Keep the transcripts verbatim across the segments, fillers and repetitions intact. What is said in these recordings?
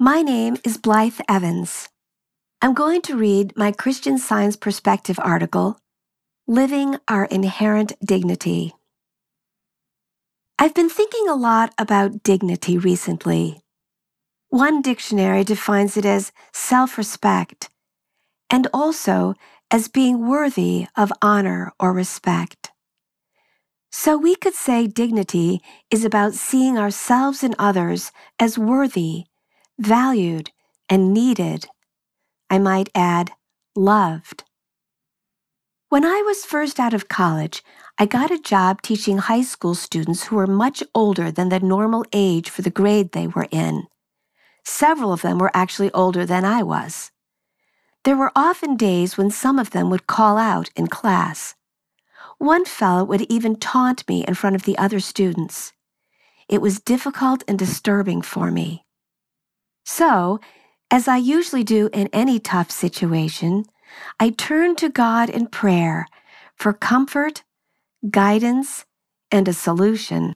My name is Blythe Evans. I'm going to read my Christian Science Perspective article, Living Our Inherent Dignity. I've been thinking a lot about dignity recently. One dictionary defines it as self-respect, and also as being worthy of honor or respect. So we could say dignity is about seeing ourselves and others as worthy, valued, and needed. I might add, loved. When I was first out of college, I got a job teaching high school students who were much older than the normal age for the grade they were in. Several of them were actually older than I was. There were often days when some of them would call out in class. One fellow would even taunt me in front of the other students. It was difficult and disturbing for me. So, as I usually do in any tough situation, I turned to God in prayer for comfort, guidance, and a solution.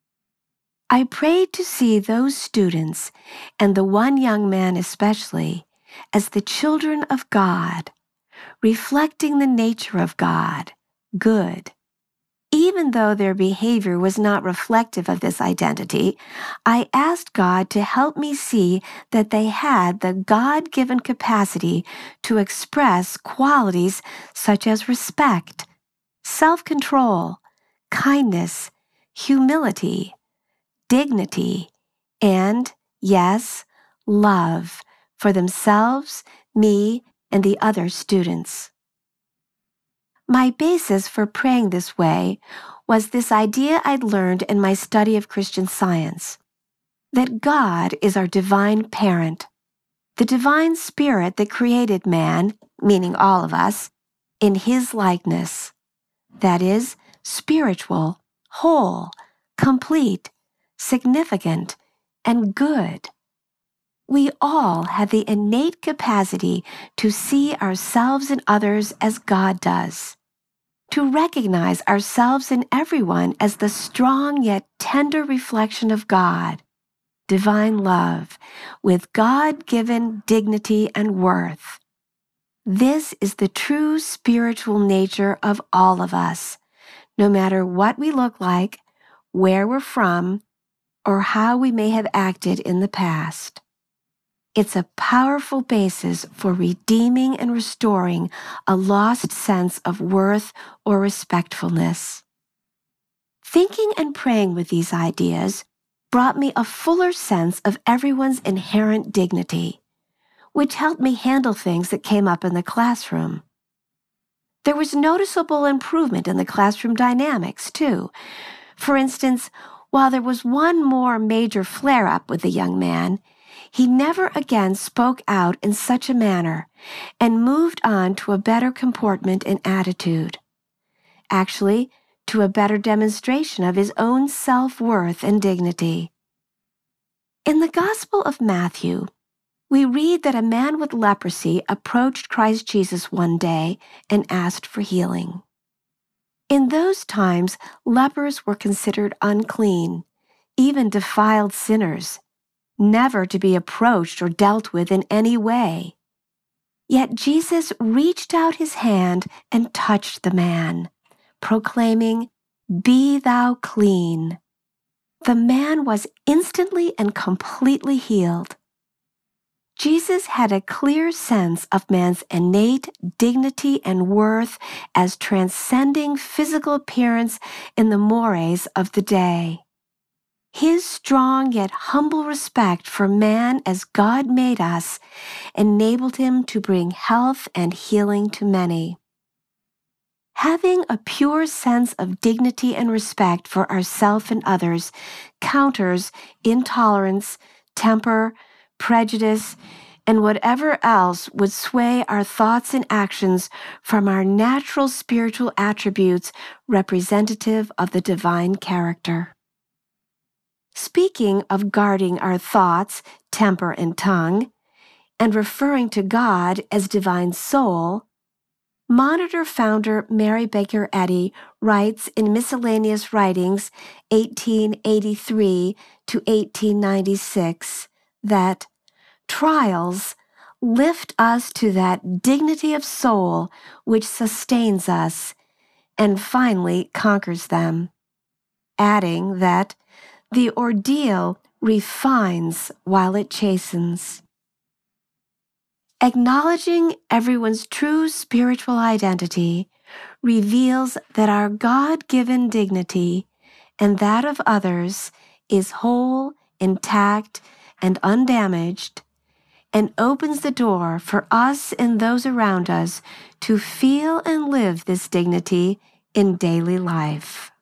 I prayed to see those students, and the one young man especially, as the children of God, reflecting the nature of God, good. Even though their behavior was not reflective of this identity, I asked God to help me see that they had the God-given capacity to express qualities such as respect, self-control, kindness, humility, dignity, and, yes, love for themselves, me, and the other students. My basis for praying this way was this idea I'd learned in my study of Christian Science, that God is our divine parent, the divine spirit that created man, meaning all of us, in his likeness. That is, spiritual, whole, complete, significant, and good. We all have the innate capacity to see ourselves and others as God does, to recognize ourselves and everyone as the strong yet tender reflection of God, divine love, with God-given dignity and worth. This is the true spiritual nature of all of us, no matter what we look like, where we're from, or how we may have acted in the past. It's a powerful basis for redeeming and restoring a lost sense of worth or respectfulness. Thinking and praying with these ideas brought me a fuller sense of everyone's inherent dignity, which helped me handle things that came up in the classroom. There was noticeable improvement in the classroom dynamics, too. For instance, while there was one more major flare-up with the young man, he never again spoke out in such a manner and moved on to a better comportment and attitude. Actually, to a better demonstration of his own self-worth and dignity. In the Gospel of Matthew, we read that a man with leprosy approached Christ Jesus one day and asked for healing. In those times, lepers were considered unclean, even defiled sinners, never to be approached or dealt with in any way. Yet Jesus reached out his hand and touched the man, proclaiming, "Be thou clean." The man was instantly and completely healed. Jesus had a clear sense of man's innate dignity and worth as transcending physical appearance in the mores of the day. His strong yet humble respect for man as God made us enabled him to bring health and healing to many. Having a pure sense of dignity and respect for ourselves and others counters intolerance, temper, prejudice, and whatever else would sway our thoughts and actions from our natural spiritual attributes representative of the divine character. Speaking of guarding our thoughts, temper, and tongue, and referring to God as divine soul, Monitor founder Mary Baker Eddy writes in Miscellaneous Writings eighteen eighty-three to eighteen ninety-six that Trials lift us to that dignity of soul which sustains us and finally conquers them, adding that the ordeal refines while it chastens. Acknowledging everyone's true spiritual identity reveals that our God-given dignity and that of others is whole, intact, and undamaged, and opens the door for us and those around us to feel and live this dignity in daily life.